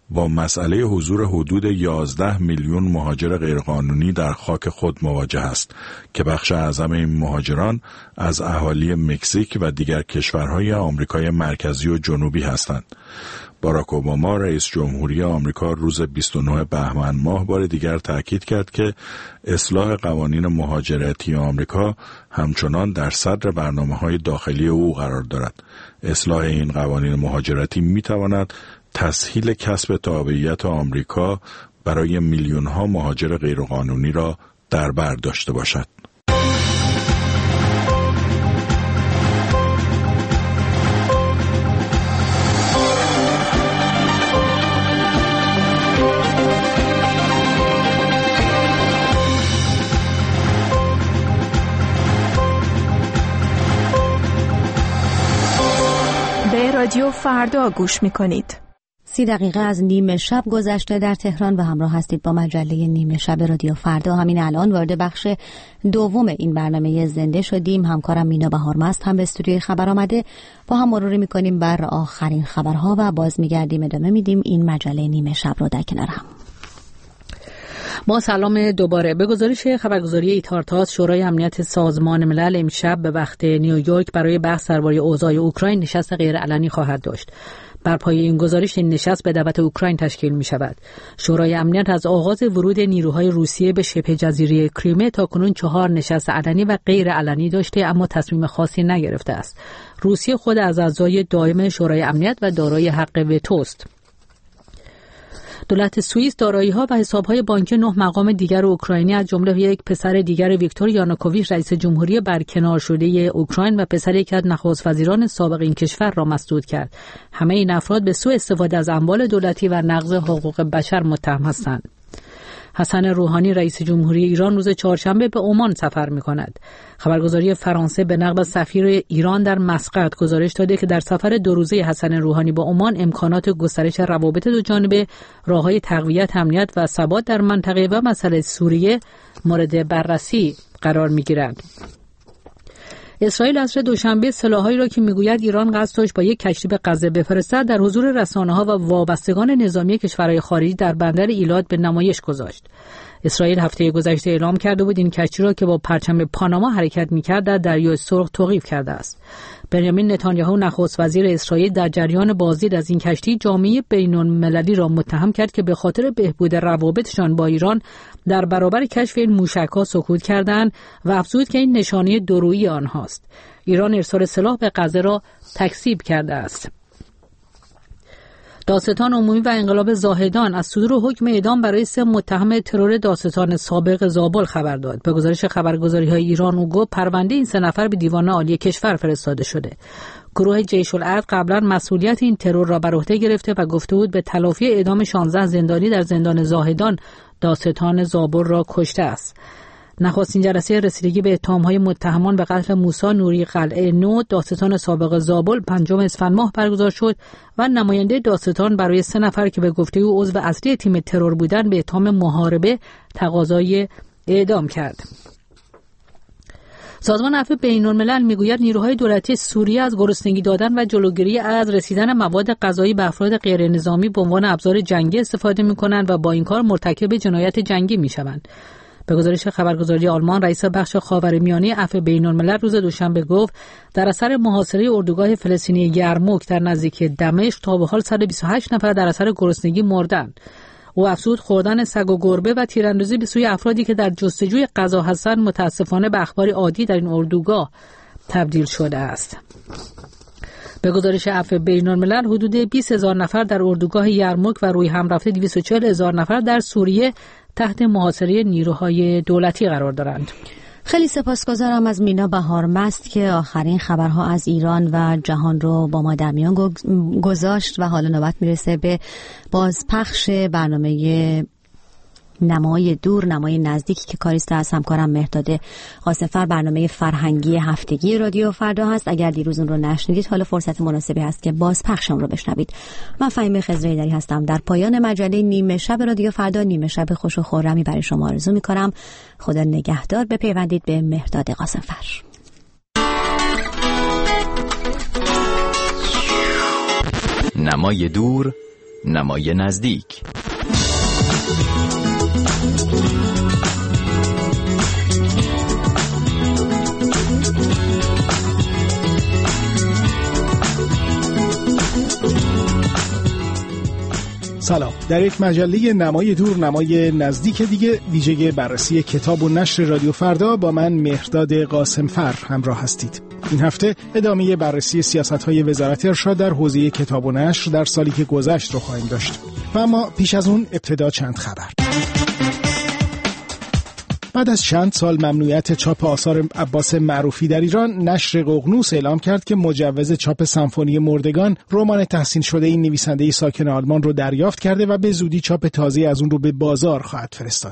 با مسئله حضور حدود یازده میلیون مهاجر غیرقانونی در خاک خود مواجه است که بخش اعظم این مهاجران از اهالی مکزیک و دیگر کشورهای آمریکای مرکزی و جنوبی هستند. باراک اوباما رئیس جمهوری آمریکا روز بیست و نه بهمن ماه بار دیگر تاکید کرد که اصلاح قوانین مهاجرتی آمریکا همچنان در صدر برنامه‌های داخلی او قرار دارد. اصلاح این قوانین مهاجرتی می‌تواند تسهیل کسب تابعیت آمریکا برای میلیون‌ها مهاجر غیرقانونی را در بر داشته باشد. به رادیو فردا گوش می‌کنید. سی دقیقه از نیمه شب گذشته در تهران و همراه هستید با مجله نیمه شب رادیو فردا. همین الان وارد بخش دوم این برنامه زنده شدیم. همکارم مینا بهارمست هم به استودیوی خبر آمده. با هم مروری میکنیم بر آخرین خبرها و باز میگردیم ادامه میدیم این مجله نیمه شب رو در کنار هم. با سلام دوباره. به گزارش خبرگزاری ایتارتاس، شورای امنیت سازمان ملل امشب به وقت نیویورک برای بحث درباره اوضاع اوکراین نشست غیرعلنی خواهد داشت. بر پایه این گزارش این نشست به دعوت اوکراین تشکیل می شود. شورای امنیت از آغاز ورود نیروهای روسیه به شبه جزیره کریمه تا کنون چهار نشست علنی و غیر علنی داشته اما تصمیم خاصی نگرفته است. روسیه خود از اعضای دائم شورای امنیت و دارای حق وتوست. دولت سوئیس دارایی‌ها و حساب‌های بانکی نه مقام دیگر اوکراینی از جمله یک پسر دیگر ویکتور یانوکوویچ رئیس جمهوری برکنار شده اوکراین و پسر یکی از نخست وزیران سابق این کشور را مسدود کرد. همه این افراد به سوء استفاده از اموال دولتی و نقض حقوق بشر متهم هستند. حسن روحانی رئیس جمهوری ایران روز چهارشنبه به عمان سفر می‌کند. خبرگزاری فرانسه به نقل سفیر ایران در مسقط گزارش داده که در سفر دو روزه حسن روحانی به عمان امکانات گسترش روابط دو جانبه، راه‌های تقویت امنیت و ثبات در منطقه و مسئله سوریه مورد بررسی قرار می‌گیرد. اسرائیل عصر دوشنبه سلاح‌هایی را که میگوید ایران قصد داشت با یک کشتی به غزه بفرستد در حضور رسانه‌ها و وابستگان نظامی کشورهای خارجی در بندر ایلات به نمایش گذاشت. اسرائیل هفته گذشته اعلام کرده بود این کشتی را که با پرچم پاناما حرکت می‌کرد در دریای سرخ توقیف کرده است. بنیامین نتانیاهو نخست وزیر اسرائیل در جریان بازدید از این کشتی جامعه بین‌المللی را متهم کرد که به خاطر بهبود روابطشان با ایران در برابر کشف این موشک‌ها سکوت کردند و افزود که این نشانه دورویی آنهاست. ایران ارسال سلاح به غزه را تکذیب کرده است. دادستان عمومی و انقلاب زاهدان از صدور حکم اعدام برای سه متهم ترور دادستان سابق زابل خبر داد. به گزارش خبرگزاری‌های ایران و گفت پرونده این سه نفر به دیوان عالی کشور فرستاده شده. گروه جیش العدل قبلا مسئولیت این ترور را بر عهده گرفته و گفته بود به تلافی اعدام شانزده زندانی در زندان زاهدان دادستان زابل را کشته است. نخستین جلسه رسیدگی به اتهام‌های متهمان به قتل موسی نوری قلعه نو دادستان سابق زابل پنجم اسفند ماه برگزار شد و نماینده دادستان برای سه نفر که به گفته او عضو اصلی تیم ترور بودند به اتهام محاربه تقاضای اعدام کرد. سازمان عفو بین‌الملل میگوید نیروهای دولتی سوریه از گرسنگی دادن و جلوگیری از رسیدن مواد غذایی به افراد غیر نظامی به عنوان ابزار جنگی استفاده می‌کنند و با این کار مرتکب جنایت جنگی می‌شوند. به گزارش خبرگزاری آلمان، رئیس بخش خاورمیانه عفو بین‌الملل روز دوشنبه گفت در اثر محاصره اردوگاه فلسطینی یرموک در نزدیکی دمشق تا به حال صد و بیست و هشت نفر در اثر گرسنگی مردند. او افزود خوردن سگ و گربه و تیراندازی به سوی افرادی که در جستجوی غذا هستند متاسفانه به اخبار عادی در این اردوگاه تبدیل شده است. به گزارش عفو بین‌الملل حدود بیست هزار نفر در اردوگاه یرموک و روی هم رفته دویست و چهل هزار نفر در سوریه تحت محاصره نیروهای دولتی قرار دارند. خیلی سپاسگزارم از مینا بهارمست که آخرین خبرها از ایران و جهان رو با ما در میان گذاشت و حالا نوبت میرسه به بازپخش برنامه نمای دور نمای نزدیکی که کاریست از همکارم مهرداد قاسمفر برنامه فرهنگی هفتگی رادیو فردا هست. اگر دیروز اون رو نشنیدید حالا فرصت مناسبی هست که بازپخشم رو بشنوید. من فهیمه خضرایی‌دری هستم. در پایان مجله نیمه شب رادیو فردا نیمه شب خوش و خرمی برای شما آرزو می‌کنم. خدا نگهدار. بپیوندید به مهرداد قاسمفر. نمای دور نمای نزدیک. سلام. در یک مجله نمای دور نمای نزدیک دیگه ویژه بررسی کتاب و نشر رادیو فردا با من مهرداد قاسمفر همراه هستید. این هفته ادامه بررسی سیاست‌های وزارت ارشاد در حوزه کتاب و نشر در سالی که گذشت رو خواهیم داشت. و اما پیش از اون ابتدا چند خبر. بعد از چند سال ممنوعیت چاپ آثار عباس معروفی در ایران، نشر ققنوس اعلام کرد که مجوز چاپ سمفونی مردگان، رمان تحسین شده این نویسنده ساکن آلمان رو دریافت کرده و به زودی چاپ تازه از اون رو به بازار خواهد فرستاد.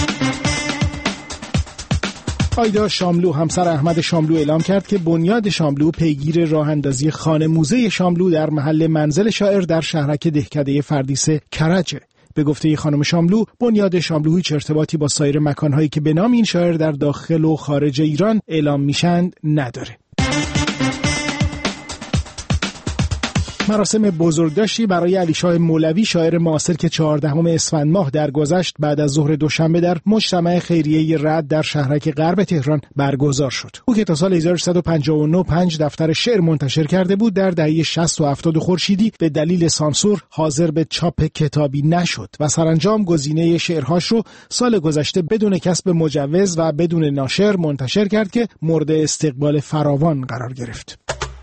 آیدا شاملو همسر احمد شاملو اعلام کرد که بنیاد شاملو پیگیر راه اندازی خانه موزه شاملو در محل منزل شاعر در شهرک دهکده فردیس کرجه. به گفته خانم شاملو، بنیاد شاملو هیچ ارتباطی با سایر مکانهایی که به نام این شاعر در داخل و خارج ایران اعلام میشن نداره. مراسم بزرگداشتی برای علیشاه مولوی شاعر معاصر که چهاردهم اسفند ماه درگذشت بعد از ظهر دوشنبه در مجتمع خیریه رد در شهرک غرب تهران برگزار شد. او که تا سال هزار و سیصد و پنجاه و نه پنج دفتر شعر منتشر کرده بود، در دهه شصت و هفتاد خورشیدی به دلیل سانسور حاضر به چاپ کتابی نشد و سرانجام گزینه شعرهاش رو سال گذشته بدون کسب مجوز و بدون ناشر منتشر کرد که مورد استقبال فراوان قرار گرفت.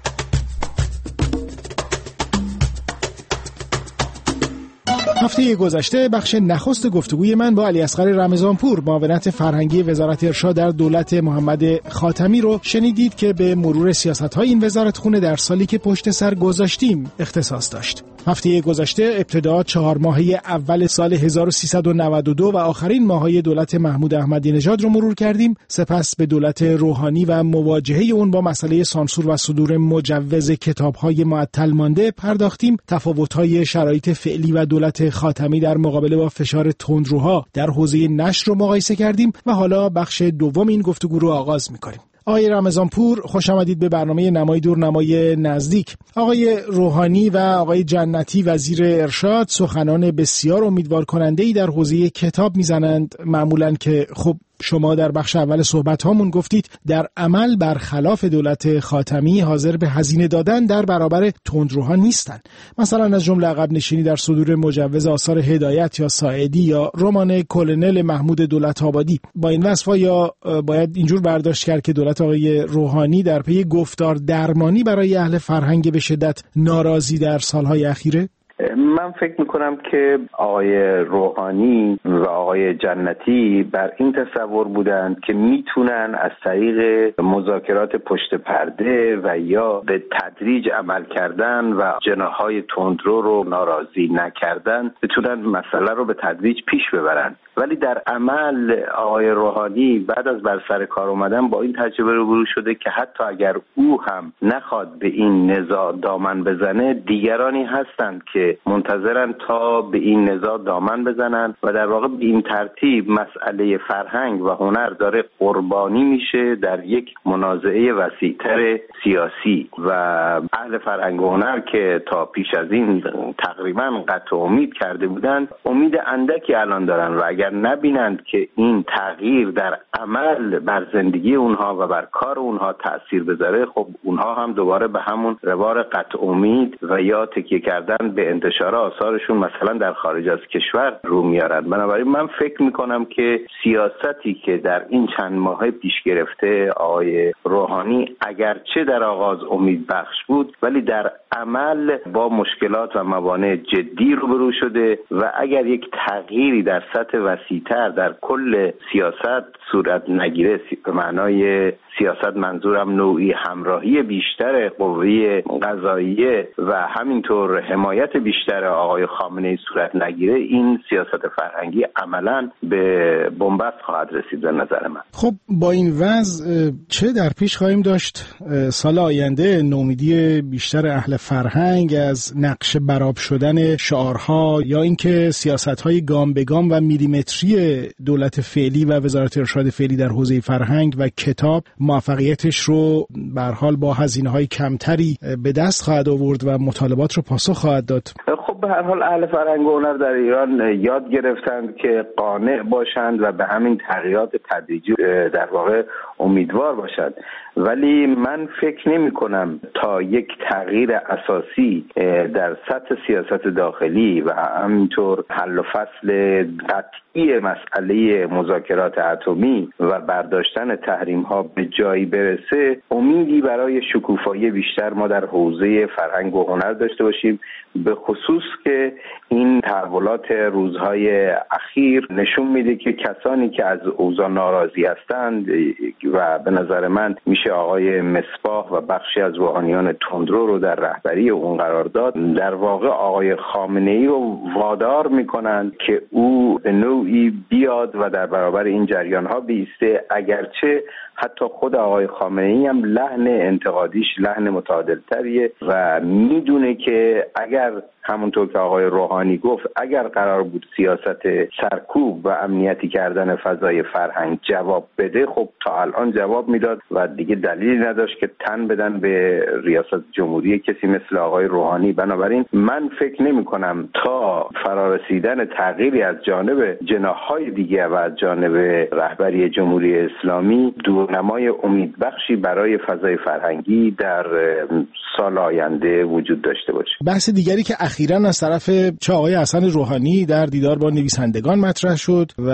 هفته گذشته بخش نخست گفتگوی من با علیاصغر رمضانپور، معاونت فرهنگی وزارت ارشاد در دولت محمد خاتمی رو شنیدید که به مرور سیاست‌های این وزارتخونه در سالی که پشت سر گذاشتیم اختصاص داشت. هفته گذشته ابتدا چهار ماهه اول سال هزار و سیصد و نود و دو و آخرین ماه‌های دولت محمود احمدی نژاد رو مرور کردیم. سپس به دولت روحانی و مواجهه اون با مسئله سانسور و صدور مجوز کتاب‌های معطل مانده پرداختیم. تفاوت‌های شرایط فعلی و دولت خاتمی در مقابله با فشار تندروها در حوزه نشر رو مقایسه کردیم و حالا بخش دوم این گفتگو رو آغاز می‌کنیم. آقای رمضانپور، خوش آمدید به برنامه نمای دور نمای نزدیک. آقای روحانی و آقای جنتی وزیر ارشاد سخنان بسیار امیدوار کننده‌ای در حوزه کتاب میزنند، معمولاً که خب شما در بخش اول صحبت هامون گفتید در عمل برخلاف دولت خاتمی حاضر به هزینه دادن در برابر تندروها نیستن. مثلا از جمله عقب نشینی در صدور مجوز آثار هدایت یا ساعدی یا رمان کلونل محمود دولت‌آبادی. با این وصفا یا باید اینجور برداشت کرد که دولت آقای روحانی در پی گفتار درمانی برای اهل فرهنگ به شدت ناراضی در سالهای اخیره؟ من فکر میکنم که آقای روحانی و آقای جنتی بر این تصور بودند که میتونن از طریق مذاکرات پشت پرده و یا به تدریج عمل کردن و جناحهای تندرو رو ناراضی نکردن بتونن مسئله رو به تدریج پیش ببرن. ولی در عمل آقای روحانی بعد از بر سر کار اومدن با این تجربه روبرو شده که حتی اگر او هم نخواد به این نزاع دامن بزنه، دیگرانی هستند که منتظرن تا به این نزاع دامن بزنن و در واقع به این ترتیب مسئله فرهنگ و هنر داره قربانی میشه در یک منازعه وسیع‌تر سیاسی و اهل فرهنگ و هنر که تا پیش از این تقریبا قطع امید کرده بودند، امید اندکی الان دارن و اگر نبینند که این تغییر در عمل بر زندگی اونها و بر کار اونها تأثیر بذاره، خب اونها هم دوباره به همون روار قطع امید و یا تکیه کردن به انتشار آثارشون مثلا در خارج از کشور رو میارن. بنابراین من فکر میکنم که سیاستی که در این چند ماه پیش گرفته آقای روحانی اگرچه در آغاز امید بخش بود، ولی در عمل با مشکلات و موانع جدی روبرو شده و اگر یک تغییری در سطح وسیع‌تر در کل سیاست صورت نگیره، به معنای سیاست منظورم نوعی همراهی بیشتر قوه قضاییه و همینطور حمایت بیشتر آقای خامنه‌ای صورت نگیره، این سیاست فرهنگی عملاً به بنبست خواهد رسید به نظر من. خب با این وضع چه در پیش خواهیم داشت سال آینده؟ نومیدی بیشتر اهل فرهنگ از نقش براب شدن شعارها یا اینکه سیاست‌های گام به گام و میلیمتری دولت فعلی و وزارت ارشاد فعلی در حوزه فرهنگ و کتاب موفقیتش رو به هر حال با هزینه‌های کمتری به دست خواهد آورد و مطالبات رو پاسخ خواهد داد. خب به هر حال اهل فرهنگ و هنر در ایران یاد گرفتند که قانع باشند و به همین تغییرات تدریجی در واقع امیدوار باشند. ولی من فکر نمی کنم تا یک تغییر اساسی در سطح سیاست داخلی و همینطور حل و فصل قطعی مسئله مذاکرات اتمی و برداشتن تحریم ها به جایی برسه، امیدی برای شکوفایی بیشتر ما در حوزه فرهنگ و هنر داشته باشیم، به خصوص که این تحولات روزهای اخیر نشون میده که کسانی که از اوضاع ناراضی هستند و به نظر من میشه آقای مصباح و بخشی از روحانیان تندرو رو در رهبری اون قرار داد، در واقع آقای خامنه‌ای رو وادار میکنند که او به نوعی بیاد و در برابر این جریان ها بیسته، اگرچه حتی خود آقای خامنه‌ای هم لحن انتقادیش لحن متعادل‌تریه و میدونه که اگر همونطور که آقای روحانی گفت اگر قرار بود سیاست سرکوب و امنیتی کردن فضای فرهنگ جواب بده، خب تا الان جواب میداد و دیگه دلیلی نداشت که تن بدن به ریاست جمهوری کسی مثل آقای روحانی. بنابراین من فکر نمی کنم تا فرارسیدن تغییری از جانب جناح‌های دیگه و از جانب رهبری جمهوری اسلامی دورنمای امیدبخشی برای فضای فرهنگی در سال آینده وجود داشته باشه. بحث دیگری که اخیراً از طرف چه آقای حسن روحانی در دیدار با نویسندگان مطرح شد و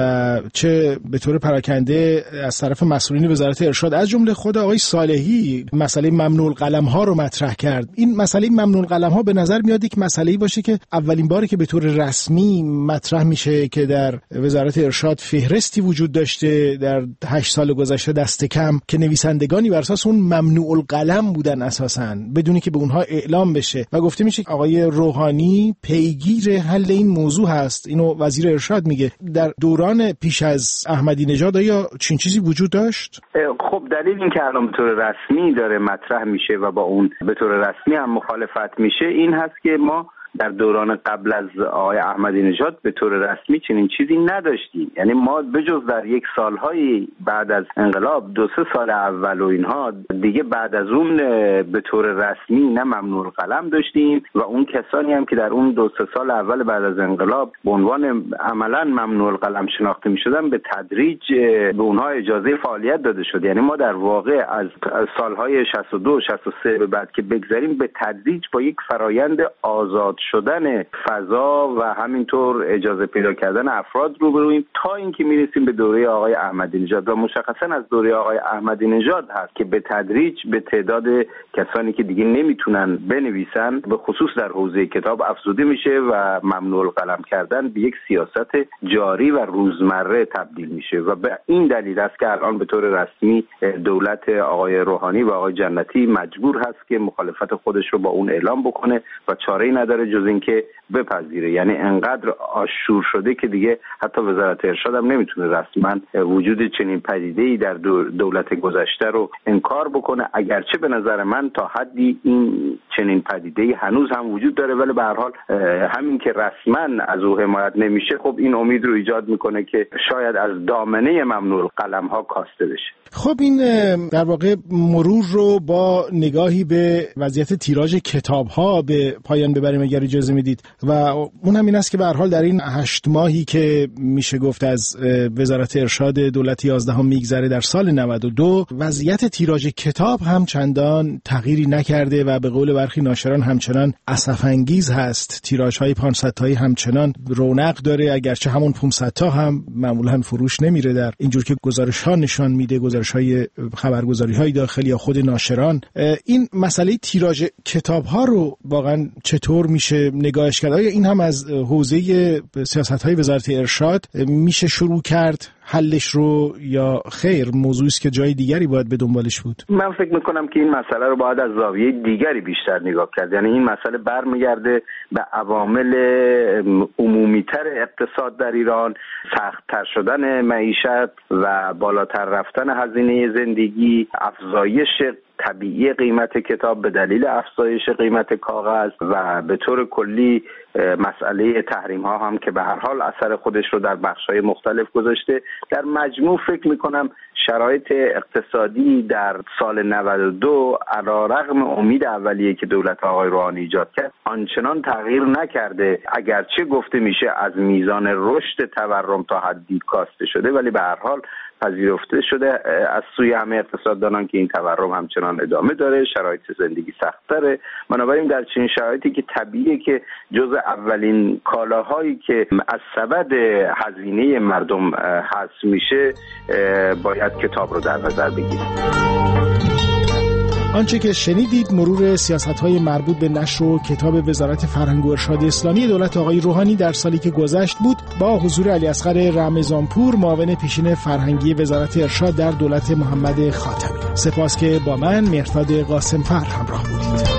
چه به طور پراکنده از طرف مسئولین وزارت ارشاد از جمله خود آقای صالحی مسئله ممنوع القلم ها رو مطرح کرد. این مسئله ممنوع القلم ها به نظر میاد یک مسئله‌ای باشه که اولین باره که به طور رسمی مطرح میشه که در وزارت ارشاد فهرستی وجود داشته در هشت سال گذشته دست کم که نویسندگانی بر اساس اون ممنوع القلم بودن اساساً بدونی که به اونها اعلام بشه و گفته میشه آقای روحانی پیگیر حل این موضوع هست. اینو وزیر ارشاد میگه. در دوران پیش از احمدی نژاد آیا چنین چیزی وجود داشت؟ خب دلیل این که الان به طور رسمی داره مطرح میشه و با اون به طور رسمی هم مخالفت میشه این هست که ما در دوران قبل از آقای احمدی نژاد به طور رسمی چنین چیزی نداشتیم. یعنی ما بجز در یک سالهای بعد از انقلاب دو سه سال اول و اینها دیگه بعد از اون به طور رسمی نه ممنوع القلم داشتیم و اون کسانی هم که در اون دو سه سال اول بعد از انقلاب به عنوان عملا ممنوع القلم شناخته می‌شدن به تدریج به اونها اجازه فعالیت داده شد. یعنی ما در واقع از سالهای شصت و دو شصت و سه به بعد که بگذریم به تدریج با یک فرایند آزاد شدن فضا و همینطور اجازه پیدا کردن افراد روبرویم تا اینکه میرسیم به دوره آقای احمدی نژاد و مشخصا از دوره آقای احمدی نژاد هست که به تدریج به تعداد کسانی که دیگه نمیتونن بنویسن به خصوص در حوزه کتاب افزوده میشه و ممنوع القلم کردن به یک سیاست جاری و روزمره تبدیل میشه و به این دلیل است که الان به طور رسمی دولت آقای روحانی و آقای جنتی مجبور هست که مخالفت خودش رو با اون اعلام بکنه و چاره‌ای نداره جز اینکه بپذیره. یعنی انقدر آشور شده که دیگه حتی وزارت ارشاد هم نمیتونه رسما وجود چنین پدیده‌ای در دولت گذشته رو انکار بکنه، اگرچه به نظر من تا حدی این چنین پدیده‌ای هنوز هم وجود داره، ولی به هر حال همین که رسما از او حمایت نمیشه خب این امید رو ایجاد میکنه که شاید از دامنه ممنوع القلم‌ها کاسته بشه. خب این در واقع مرور رو با نگاهی به وضعیت تیراژ کتاب‌ها به پایان ببریم اگر اجازه میدید و اون هم این است که به هر حال در این هشت ماهی که میشه گفت از وزارت ارشاد دولت یازدهم میگذره در سال نود و دو وضعیت تیراژ کتاب هم چندان تغییری نکرده و به قول برخی ناشران همچنان اسف انگیز هست. تیراژهای پانصد تایی همچنان رونق داره، اگرچه همون پانصد تا هم معمولا فروش نمیره در اینجور که گزارش ها نشان میده، گزارش های خبرگزاری های داخلی یا خود ناشران. این مسئله تیراژ کتاب ها رو واقعا چطور میشه نگاهش کرد؟ آیا این هم از حوزه سیاست های وزارت ارشاد میشه شروع کرد حلش رو یا خیر موضوعی است که جای دیگری باید به دنبالش بود؟ من فکر میکنم که این مسئله رو باید از زاویه دیگری بیشتر نگاه کرد. یعنی این مسئله برمیگرده به عوامل عمومیتر اقتصاد در ایران، سخت‌تر شدن معیشت و بالاتر رفتن هزینه زندگی، افزایش طبیعی قیمت کتاب به دلیل افزایش قیمت کاغذ و به طور کلی مسئله تحریم ها هم که به هر حال اثر خودش رو در بخش های مختلف گذاشته. در مجموع فکر میکنم شرایط اقتصادی در سال نود و دو علیرغم امید اولیه که دولت آقای روحانی ایجاد کرد آنچنان تغییر نکرده، اگرچه گفته میشه از میزان رشد تورم تا حدی کاسته شده، ولی به هر حال پذیرفته شده از سوی همه اقتصاددانان که این تورم همچنان ادامه داره، شرایط زندگی سخت‌تره. بنابراین در چنین شرایطی که طبیعیه که جز اولین کالاهایی که از سبد هزینه مردم حذف میشه باید کتاب رو در نظر بگیریم. آنچه که شنیدید مرور سیاست‌های مربوط به نشر و کتاب وزارت فرهنگ و ارشاد اسلامی دولت آقای روحانی در سالی که گذشت بود با حضور علیاصغر رمضانپور، معاون پیشین فرهنگی وزارت ارشاد در دولت محمد خاتمی. سپاس که با من مهرداد قاسمفر همراه بودید.